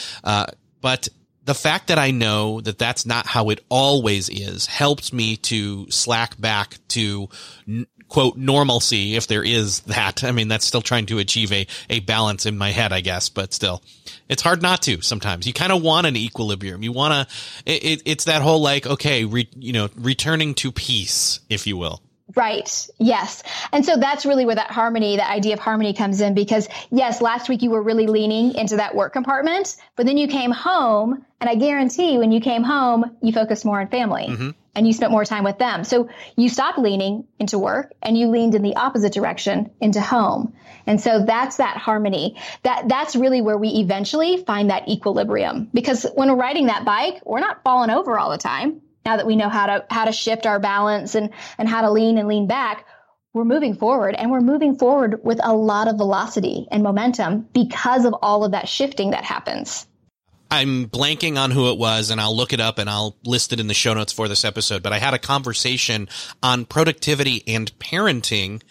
But the fact that I know that that's not how it always is helps me to slack back to quote normalcy, if there is that. I mean, that's still trying to achieve a balance in my head, I guess, but still it's hard not to sometimes. You kind of want an equilibrium. You want to, it's that whole like, okay, returning to peace, if you will. Right. Yes. And so that's really where that harmony, that idea of harmony comes in, because yes, last week you were really leaning into that work compartment, but then you came home, and I guarantee when you came home, you focused more on family and you spent more time with them. So you stopped leaning into work and you leaned in the opposite direction into home. And so that's that harmony. That's really where we eventually find that equilibrium, because when we're riding that bike, we're not falling over all the time. Now that we know how to shift our balance and how to lean and lean back, we're moving forward, and we're moving forward with a lot of velocity and momentum because of all of that shifting that happens. I'm blanking on who it was, and I'll look it up and I'll list it in the show notes for this episode. But I had a conversation on productivity and parenting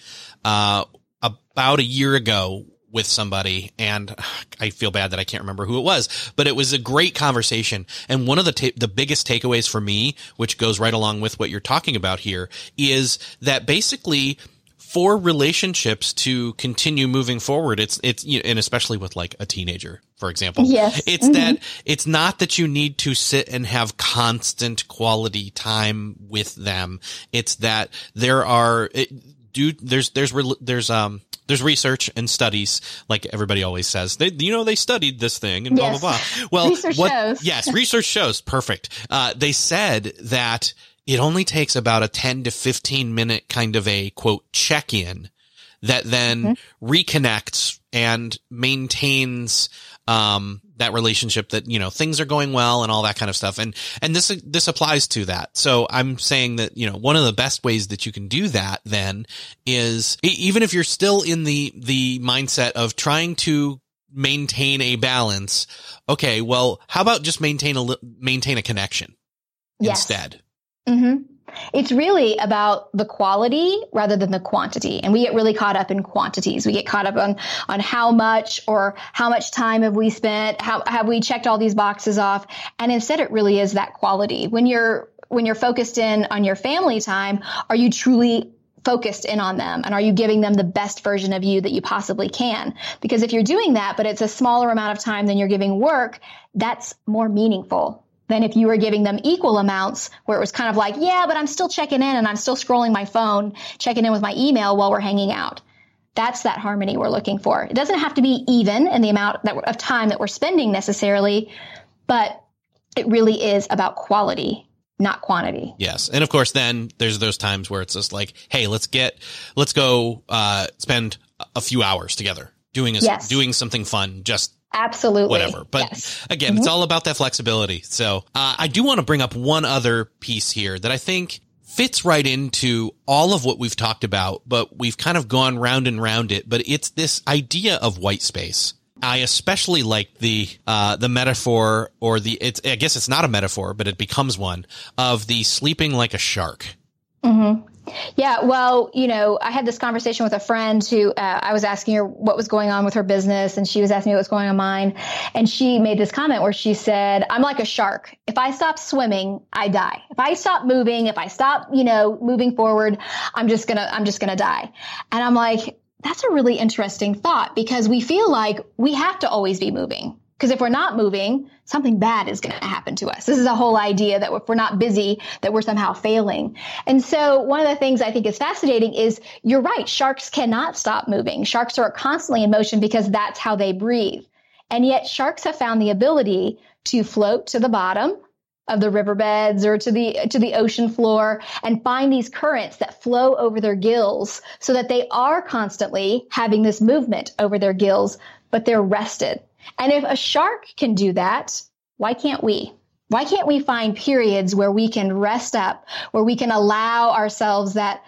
about a year ago with somebody, and I feel bad that I can't remember who it was, but it was a great conversation. And one of the biggest takeaways for me, which goes right along with what you're talking about here, is that basically for relationships to continue moving forward, it's and especially with like a teenager, for example, it's that it's not that you need to sit and have constant quality time with them. It's that there's research and studies, like everybody always says. They studied this thing and blah, blah, blah. Well, research shows. Yes, research shows. Perfect. They said that it only takes about a 10 to 15 minute kind of a quote check-in that then reconnects and maintains that relationship, that things are going well and all that kind of stuff. And this applies to that. So I'm saying that one of the best ways that you can do that then is, even if you're still in the mindset of trying to maintain a balance, okay, well, how about just maintain a connection instead? It's really about the quality rather than the quantity. And we get really caught up in quantities. We get caught up on how much, or how much time have we spent? How have we checked all these boxes off? And instead it really is that quality. When you're focused in on your family time, are you truly focused in on them? And are you giving them the best version of you that you possibly can? Because if you're doing that, but it's a smaller amount of time than you're giving work, that's more meaningful than if you were giving them equal amounts, where it was kind of like, yeah, but I'm still checking in and I'm still scrolling my phone, checking in with my email while we're hanging out. That's that harmony we're looking for. It doesn't have to be even in the amount of time that we're spending necessarily, but it really is about quality, not quantity. Yes. And of course, then there's those times where it's just like, hey, let's go spend a few hours together doing something fun, just absolutely whatever. But again, it's all about that flexibility. So I do want to bring up one other piece here that I think fits right into all of what we've talked about, but we've kind of gone round and round it. But it's this idea of white space. I especially like the metaphor, or I guess it's not a metaphor, but it becomes one, of the sleeping like a shark. Yeah, well, I had this conversation with a friend who I was asking her what was going on with her business, and she was asking me what was going on mine. And she made this comment where she said, I'm like a shark. If I stop swimming, I die. If I stop moving, if I stop, moving forward, I'm just gonna die. And I'm like, that's a really interesting thought, because we feel like we have to always be moving. Because if we're not moving, something bad is going to happen to us. This is a whole idea that if we're not busy, that we're somehow failing. And so one of the things I think is fascinating is you're right. Sharks cannot stop moving. Sharks are constantly in motion because that's how they breathe. And yet sharks have found the ability to float to the bottom of the riverbeds or to the ocean floor and find these currents that flow over their gills so that they are constantly having this movement over their gills, but they're rested. And if a shark can do that, why can't we? Why can't we find periods where we can rest up, where we can allow ourselves that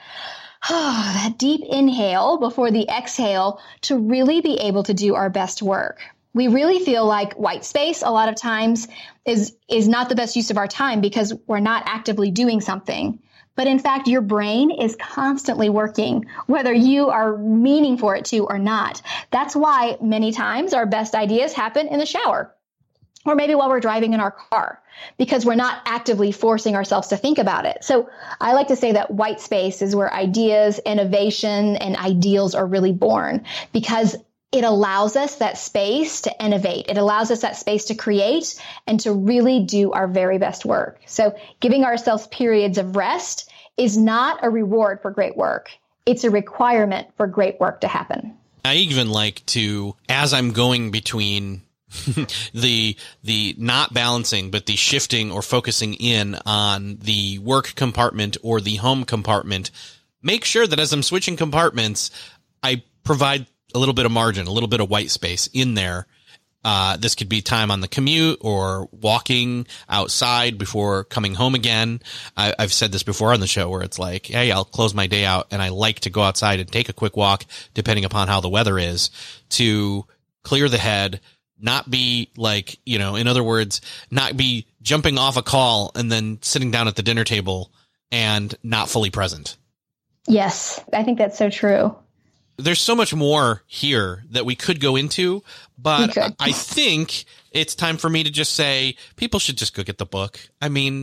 deep inhale before the exhale to really be able to do our best work? We really feel like white space a lot of times is not the best use of our time because we're not actively doing something. But in fact, your brain is constantly working, whether you are meaning for it to or not. That's why many times our best ideas happen in the shower or maybe while we're driving in our car because we're not actively forcing ourselves to think about it. So I like to say that white space is where ideas, innovation, and ideals are really born because it allows us that space to innovate. It allows us that space to create and to really do our very best work. So giving ourselves periods of rest is not a reward for great work. It's a requirement for great work to happen. I even like to, as I'm going between the not balancing, but the shifting or focusing in on the work compartment or the home compartment, make sure that as I'm switching compartments, I provide a little bit of margin, a little bit of white space in there. This could be time on the commute or walking outside before coming home again. I've said this before on the show where it's like, hey, I'll close my day out and I like to go outside and take a quick walk, depending upon how the weather is, to clear the head, not be like, in other words, not be jumping off a call and then sitting down at the dinner table and not fully present. Yes, I think that's so true. There's so much more here that we could go into, but I think it's time for me to just say people should just go get the book. I mean,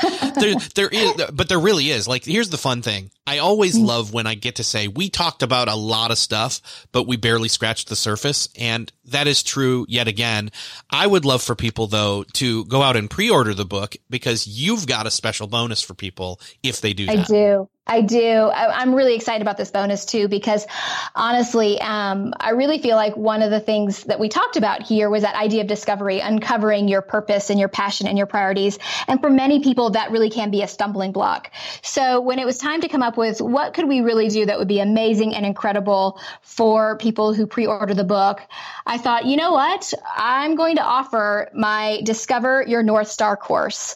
there really is. Like, here's the fun thing. I always love when I get to say we talked about a lot of stuff, but we barely scratched the surface. And that is true yet again. I would love for people, though, to go out and pre-order the book because you've got a special bonus for people if they do that. I do. I'm really excited about this bonus too, because honestly, I really feel like one of the things that we talked about here was that idea of discovery, uncovering your purpose and your passion and your priorities. And for many people, that really can be a stumbling block. So when it was time to come up with what could we really do that would be amazing and incredible for people who pre-order the book, I thought, you know what? I'm going to offer my Discover Your North Star course.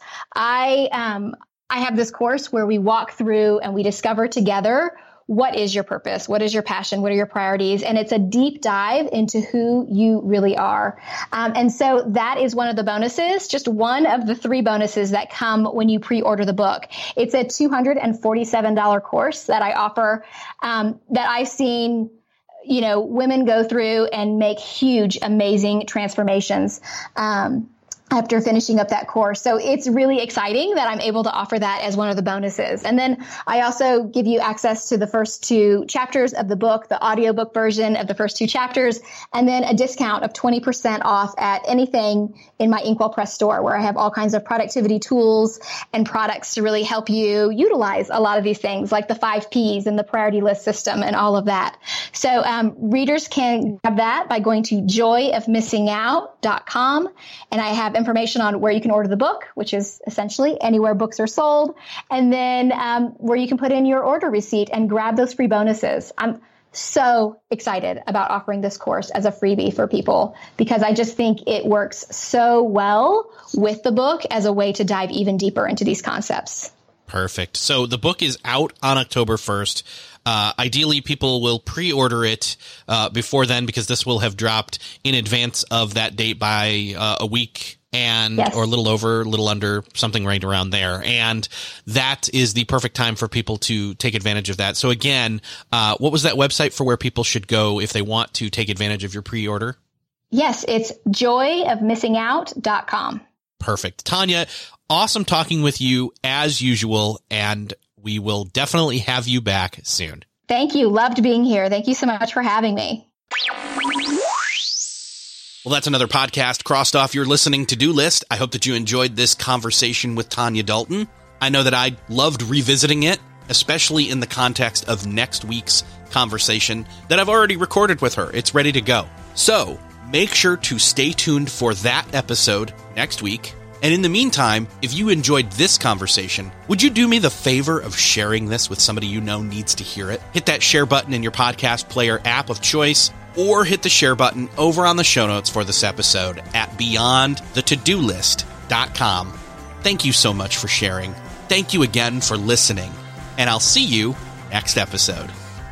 I have this course where we walk through and we discover together what is your purpose, what is your passion, what are your priorities, and it's a deep dive into who you really are. And so that is one of the bonuses, just one of the 3 bonuses that come when you pre-order the book. It's a $247 course that I offer that I've seen women go through and make huge, amazing transformations after finishing up that course. So it's really exciting that I'm able to offer that as one of the bonuses. And then I also give you access to the first 2 chapters of the book, the audiobook version of the first 2 chapters, and then a discount of 20% off at anything in my Inkwell Press store, where I have all kinds of productivity tools and products to really help you utilize a lot of these things, like the 5 Ps and the priority list system and all of that. So readers can grab that by going to joyofmissingout.com. And I have information on where you can order the book, which is essentially anywhere books are sold, and then where you can put in your order receipt and grab those free bonuses. I'm so excited about offering this course as a freebie for people because I just think it works so well with the book as a way to dive even deeper into these concepts. Perfect. So the book is out on October 1st. Ideally, people will pre-order it before then because this will have dropped in advance of that date by a week or a little over, a little under, something right around there. And that is the perfect time for people to take advantage of that. So again, what was that website for where people should go if they want to take advantage of your pre-order? Yes, it's joyofmissingout.com. Perfect. Tanya, awesome talking with you as usual, and we will definitely have you back soon. Thank you. Loved being here. Thank you so much for having me. Well, that's another podcast crossed off your listening to-do list. I hope that you enjoyed this conversation with Tanya Dalton. I know that I loved revisiting it, especially in the context of next week's conversation that I've already recorded with her. It's ready to go. So make sure to stay tuned for that episode next week. And in the meantime, if you enjoyed this conversation, would you do me the favor of sharing this with somebody you know needs to hear it? Hit that share button in your podcast player app of choice, or hit the share button over on the show notes for this episode at beyondthetodolist.com. Thank you so much for sharing. Thank you again for listening, and I'll see you next episode.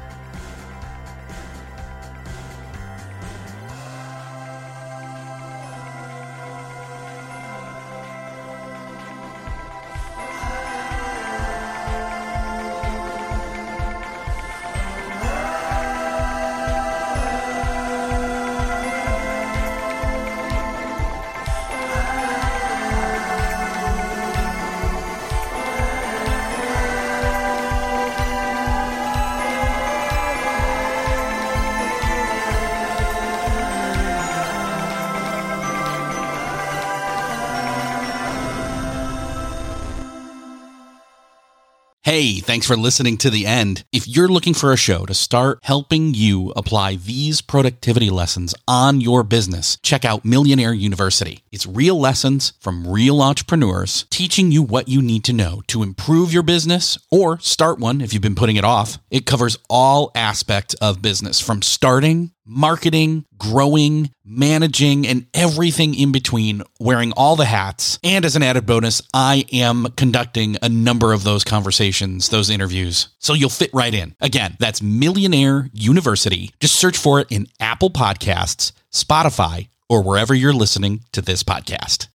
Hey, thanks for listening to the end. If you're looking for a show to start helping you apply these productivity lessons on your business, check out Millionaire University. It's real lessons from real entrepreneurs teaching you what you need to know to improve your business or start one if you've been putting it off. It covers all aspects of business, from starting, marketing, growing, managing, and everything in between, wearing all the hats. And as an added bonus, I am conducting a number of those conversations, those interviews, so you'll fit right in. Again, that's Millionaire University. Just search for it in Apple Podcasts, Spotify, or wherever you're listening to this podcast.